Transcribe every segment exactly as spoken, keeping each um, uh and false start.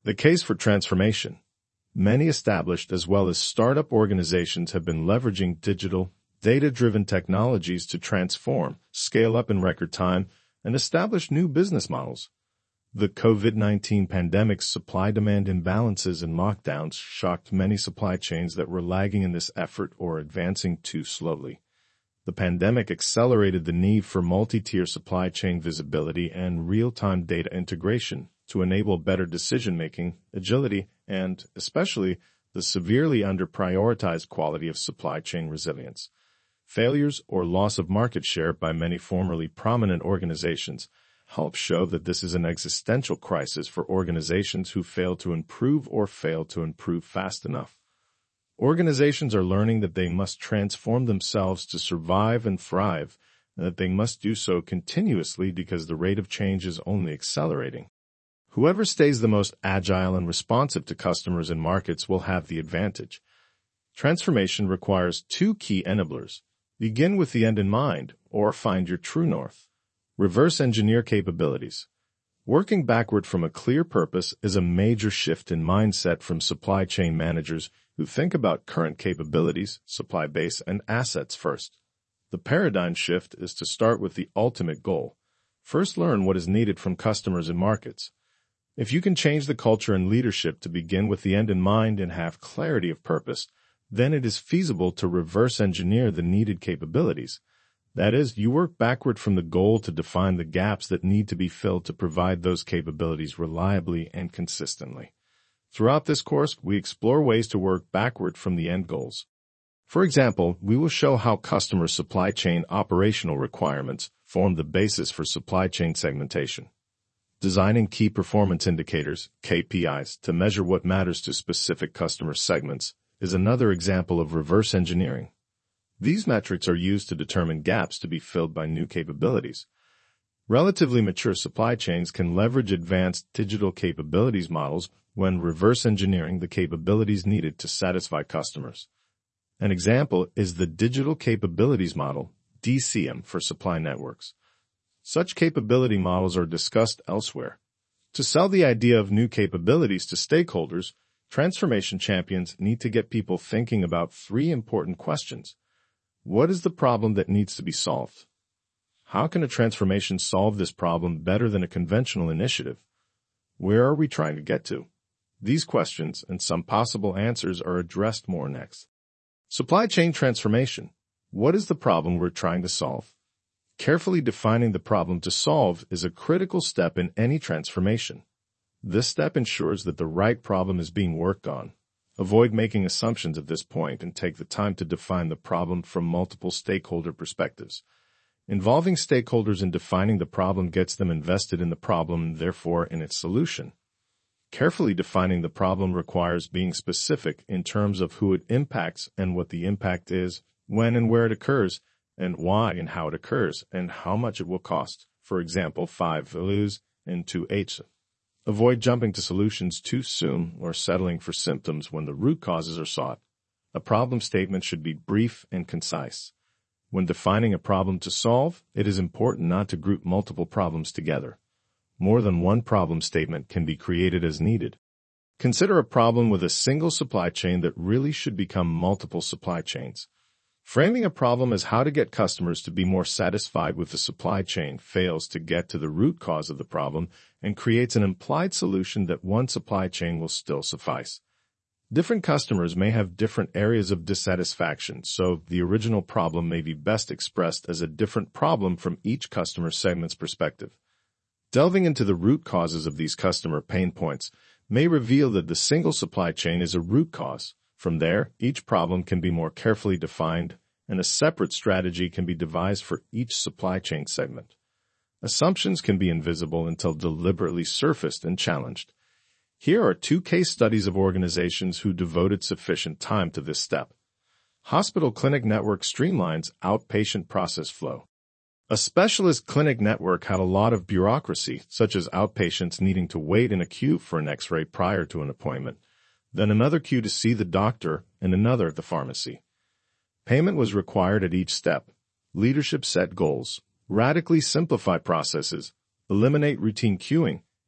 The case for transformation. Many established as well as startup organizations have been leveraging digital, data-driven technologies to transform, scale up in record time, and establish new business models. The COVID nineteen pandemic's supply-demand imbalances and lockdowns shocked many supply chains that were lagging in this effort or advancing too slowly. The pandemic accelerated the need for multi-tier supply chain visibility and real-time data integration to enable better decision-making, agility, and, especially, the severely under-prioritized quality of supply chain resilience. Failures or loss of market share by many formerly prominent organizations help show that this is an existential crisis for organizations who fail to improve or fail to improve fast enough. Organizations are learning that they must transform themselves to survive and thrive, and that they must do so continuously because the rate of change is only accelerating. Whoever stays the most agile and responsive to customers and markets will have the advantage. Transformation requires two key enablers. Begin with the end in mind, or find your true north. Reverse engineer capabilities. Working backward from a clear purpose is a major shift in mindset from supply chain managers who think about current capabilities, supply base, and assets first. The paradigm shift is to start with the ultimate goal. First, learn what is needed from customers and markets. If you can change the culture and leadership to begin with the end in mind and have clarity of purpose, then it is feasible to reverse engineer the needed capabilities. That is, you work backward from the goal to define the gaps that need to be filled to provide those capabilities reliably and consistently. Throughout this course, we explore ways to work backward from the end goals. For example, we will show how customer supply chain operational requirements form the basis for supply chain segmentation. Designing key performance indicators, K P Is, to measure what matters to specific customer segments is another example of reverse engineering. These metrics are used to determine gaps to be filled by new capabilities. Relatively mature supply chains can leverage advanced digital capabilities models when reverse engineering the capabilities needed to satisfy customers. An example is the Digital Capabilities Model, D C M, for supply networks. Such capability models are discussed elsewhere. To sell the idea of new capabilities to stakeholders, transformation champions need to get people thinking about three important questions. What is the problem that needs to be solved? How can a transformation solve this problem better than a conventional initiative? Where are we trying to get to? These questions and some possible answers are addressed more next. Supply chain transformation. What is the problem we're trying to solve? Carefully defining the problem to solve is a critical step in any transformation. This step ensures that the right problem is being worked on. Avoid making assumptions at this point and take the time to define the problem from multiple stakeholder perspectives. Involving stakeholders in defining the problem gets them invested in the problem and therefore in its solution. Carefully defining the problem requires being specific in terms of who it impacts and what the impact is, when and where it occurs, and why and how it occurs, and how much it will cost. For example, five values and two H's. Avoid jumping to solutions too soon or settling for symptoms when the root causes are sought. A problem statement should be brief and concise. When defining a problem to solve, it is important not to group multiple problems together. More than one problem statement can be created as needed. Consider a problem with a single supply chain that really should become multiple supply chains. Framing a problem as how to get customers to be more satisfied with the supply chain fails to get to the root cause of the problem and creates an implied solution that one supply chain will still suffice. Different customers may have different areas of dissatisfaction, so the original problem may be best expressed as a different problem from each customer segment's perspective. Delving into the root causes of these customer pain points may reveal that the single supply chain is a root cause. From there, each problem can be more carefully defined, and a separate strategy can be devised for each supply chain segment. Assumptions can be invisible until deliberately surfaced and challenged. Here are two case studies of organizations who devoted sufficient time to this step. Hospital Clinic Network streamlines outpatient process flow. A specialist clinic network had a lot of bureaucracy, such as outpatients needing to wait in a queue for an X-ray prior to an appointment, then another queue to see the doctor, and another at the pharmacy. Payment was required at each step. Leadership set goals, radically simplify processes, eliminate routine queuing,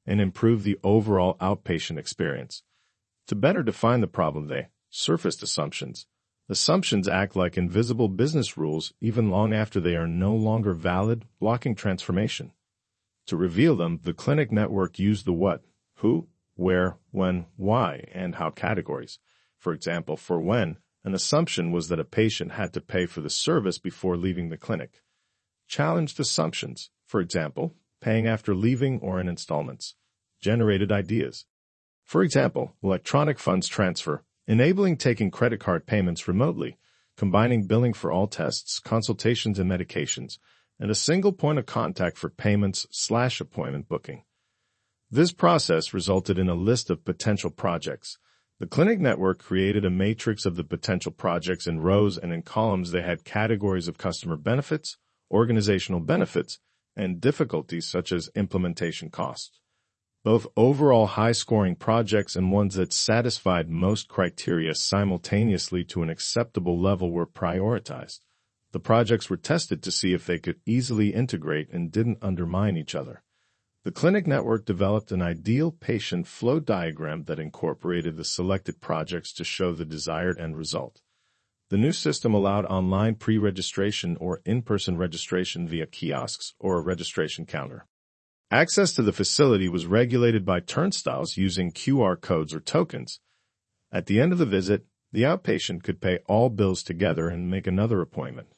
and improve the overall outpatient experience. To better define the problem, they surfaced assumptions. Assumptions act like invisible business rules even long after they are no longer valid, blocking transformation. To reveal them, the clinic network used the what, who, where, when, why, and how categories. For example, for when, an assumption was that a patient had to pay for the service before leaving the clinic. Challenged assumptions, for example, paying after leaving or in installments, generated ideas. For example, electronic funds transfer, enabling taking credit card payments remotely, combining billing for all tests, consultations, and medications, and a single point of contact for payments slash appointment booking. This process resulted in a list of potential projects. The clinic network created a matrix of the potential projects in rows, and in columns they had categories of customer benefits, organizational benefits, and difficulties such as implementation costs. Both overall high-scoring projects and ones that satisfied most criteria simultaneously to an acceptable level were prioritized. The projects were tested to see if they could easily integrate and didn't undermine each other. The clinic network developed an ideal patient flow diagram that incorporated the selected projects to show the desired end result. The new system allowed online pre-registration or in-person registration via kiosks or a registration counter. Access to the facility was regulated by turnstiles using Q R codes or tokens. At the end of the visit, the outpatient could pay all bills together and make another appointment.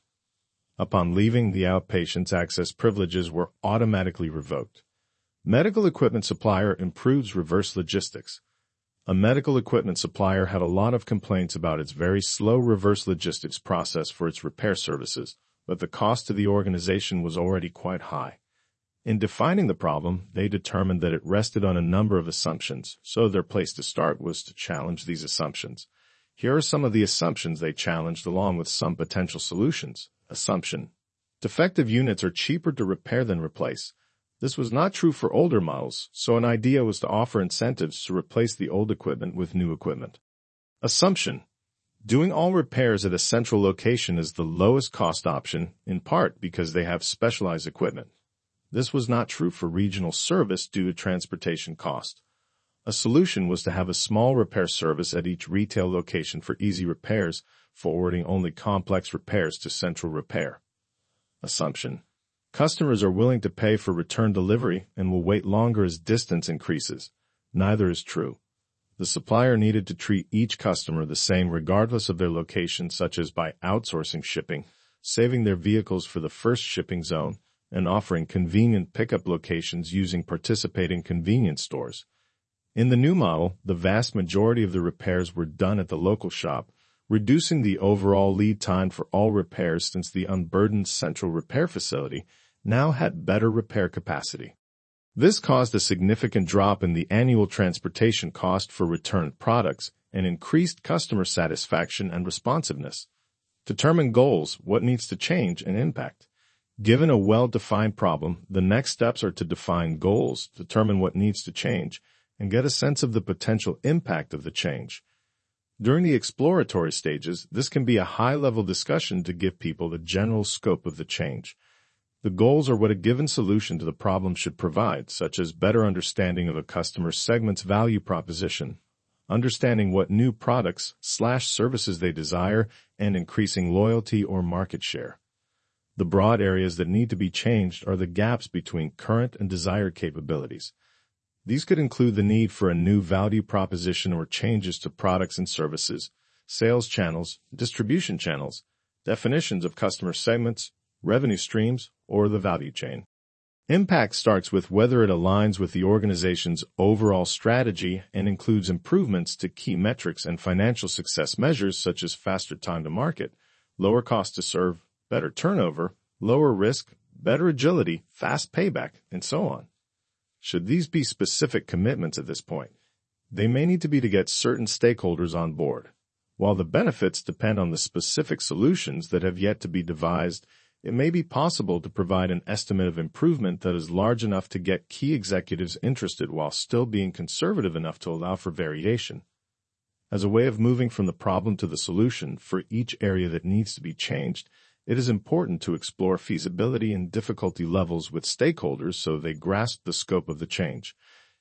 Upon leaving, the outpatient's access privileges were automatically revoked. Medical equipment supplier improves reverse logistics. A medical equipment supplier had a lot of complaints about its very slow reverse logistics process for its repair services, but the cost to the organization was already quite high. In defining the problem, they determined that it rested on a number of assumptions, so their place to start was to challenge these assumptions. Here are some of the assumptions they challenged along with some potential solutions. Assumption: defective units are cheaper to repair than replace. This was not true for older models, so an idea was to offer incentives to replace the old equipment with new equipment. Assumption: doing all repairs at a central location is the lowest cost option, in part because they have specialized equipment. This was not true for regional service due to transportation cost. A solution was to have a small repair service at each retail location for easy repairs, forwarding only complex repairs to central repair. Assumption: customers are willing to pay for return delivery and will wait longer as distance increases. Neither is true. The supplier needed to treat each customer the same regardless of their location, such as by outsourcing shipping, saving their vehicles for the first shipping zone, and offering convenient pickup locations using participating convenience stores. In the new model, the vast majority of the repairs were done at the local shop, reducing the overall lead time for all repairs since the unburdened central repair facility now had better repair capacity. This caused a significant drop in the annual transportation cost for returned products and increased customer satisfaction and responsiveness. Determine goals, what needs to change, and impact. Given a well-defined problem, the next steps are to define goals, determine what needs to change, and get a sense of the potential impact of the change. During the exploratory stages, this can be a high-level discussion to give people the general scope of the change. The goals are what a given solution to the problem should provide, such as better understanding of a customer segment's value proposition, understanding what new products slash services they desire, and increasing loyalty or market share. The broad areas that need to be changed are the gaps between current and desired capabilities. These could include the need for a new value proposition or changes to products and services, sales channels, distribution channels, definitions of customer segments, revenue streams, or the value chain. Impact starts with whether it aligns with the organization's overall strategy and includes improvements to key metrics and financial success measures such as faster time to market, lower cost to serve, better turnover, lower risk, better agility, fast payback, and so on. Should these be specific commitments at this point? They may need to be to get certain stakeholders on board. While the benefits depend on the specific solutions that have yet to be devised, it may be possible to provide an estimate of improvement that is large enough to get key executives interested while still being conservative enough to allow for variation. As a way of moving from the problem to the solution for each area that needs to be changed, it is important to explore feasibility and difficulty levels with stakeholders so they grasp the scope of the change.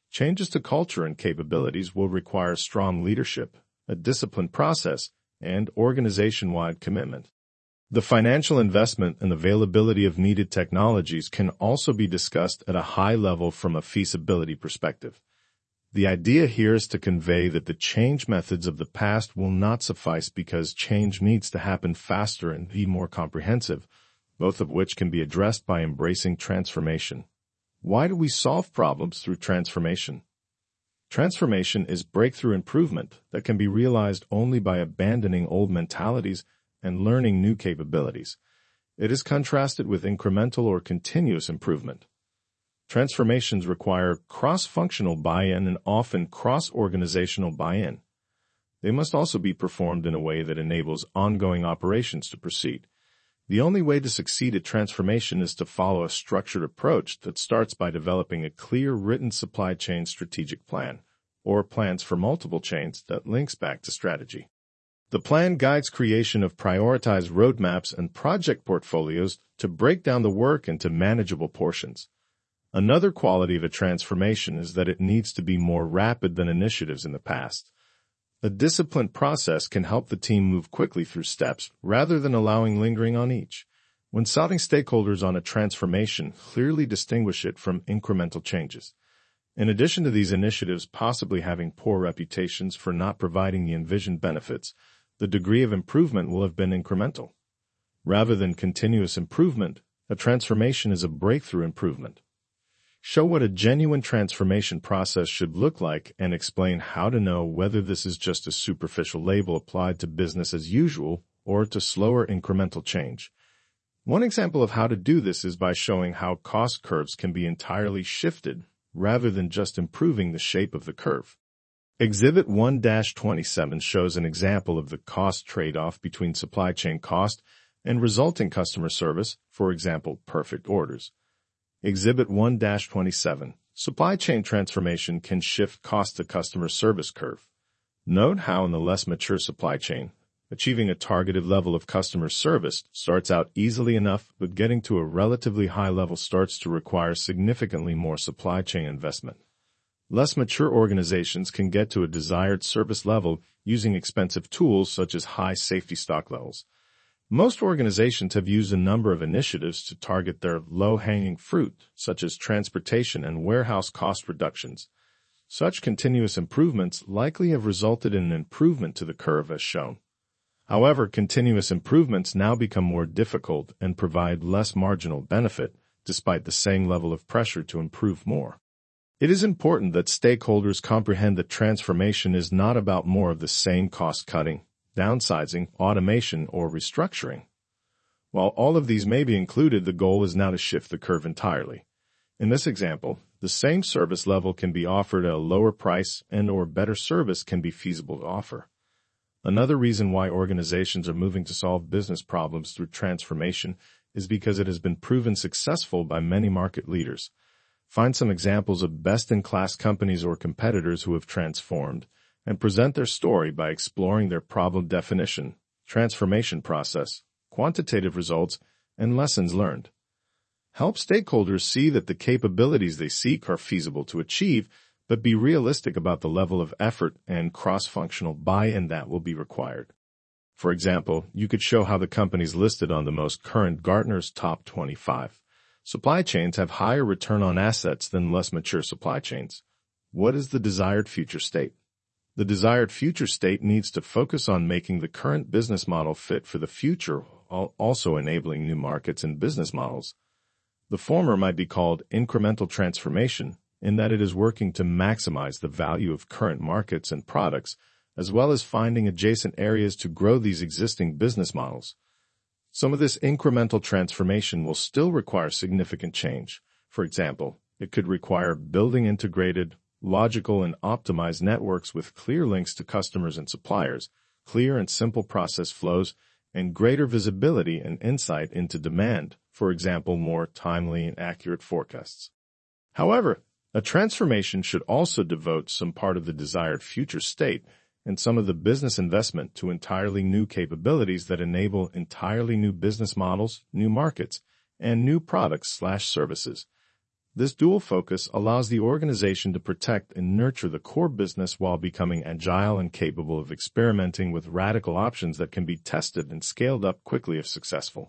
Changes to culture and capabilities will require strong leadership, a disciplined process, and organization-wide commitment. The financial investment and availability of needed technologies can also be discussed at a high level from a feasibility perspective. The idea here is to convey that the change methods of the past will not suffice because change needs to happen faster and be more comprehensive, both of which can be addressed by embracing transformation. Why do we solve problems through transformation? Transformation is breakthrough improvement that can be realized only by abandoning old mentalities and learning new capabilities. It is contrasted with incremental or continuous improvement. Transformations require cross-functional buy-in and often cross-organizational buy-in. They must also be performed in a way that enables ongoing operations to proceed. The only way to succeed at transformation is to follow a structured approach that starts by developing a clear written supply chain strategic plan, or plans for multiple chains that links back to strategy. The plan guides creation of prioritized roadmaps and project portfolios to break down the work into manageable portions. Another quality of a transformation is that it needs to be more rapid than initiatives in the past. A disciplined process can help the team move quickly through steps rather than allowing lingering on each. When solving stakeholders on a transformation, clearly distinguish it from incremental changes. In addition to these initiatives possibly having poor reputations for not providing the envisioned benefits, the degree of improvement will have been incremental. Rather than continuous improvement, a transformation is a breakthrough improvement. Show what a genuine transformation process should look like and explain how to know whether this is just a superficial label applied to business as usual or to slower incremental change. One example of how to do this is by showing how cost curves can be entirely shifted rather than just improving the shape of the curve. Exhibit one dash twenty-seven shows an example of the cost trade-off between supply chain cost and resulting customer service, for example, perfect orders. Exhibit one dash twenty-seven. Supply chain transformation can shift cost to customer service curve. Note how in the less mature supply chain, achieving a targeted level of customer service starts out easily enough, but getting to a relatively high level starts to require significantly more supply chain investment. Less mature organizations can get to a desired service level using expensive tools such as high safety stock levels. Most organizations have used a number of initiatives to target their low-hanging fruit, such as transportation and warehouse cost reductions. Such continuous improvements likely have resulted in an improvement to the curve as shown. However, continuous improvements now become more difficult and provide less marginal benefit, despite the same level of pressure to improve more. It is important that stakeholders comprehend that transformation is not about more of the same cost-cutting, downsizing, automation, or restructuring. While all of these may be included, the goal is now to shift the curve entirely. In this example, the same service level can be offered at a lower price and or better service can be feasible to offer. Another reason why organizations are moving to solve business problems through transformation is because it has been proven successful by many market leaders. Find some examples of best-in-class companies or competitors who have transformed, and present their story by exploring their problem definition, transformation process, quantitative results, and lessons learned. Help stakeholders see that the capabilities they seek are feasible to achieve, but be realistic about the level of effort and cross-functional buy-in that will be required. For example, you could show how the companies listed on the most current Gartner's top twenty-five supply chains have higher return on assets than less mature supply chains. What is the desired future state? The desired future state needs to focus on making the current business model fit for the future while also enabling new markets and business models. The former might be called incremental transformation in that it is working to maximize the value of current markets and products, as well as finding adjacent areas to grow these existing business models. Some of this incremental transformation will still require significant change. For example, it could require building integrated, logical, and optimized networks with clear links to customers and suppliers, clear and simple process flows, and greater visibility and insight into demand, for example, more timely and accurate forecasts. However, a transformation should also devote some part of the desired future state and some of the business investment to entirely new capabilities that enable entirely new business models, new markets, and new products slash services. This dual focus allows the organization to protect and nurture the core business while becoming agile and capable of experimenting with radical options that can be tested and scaled up quickly if successful.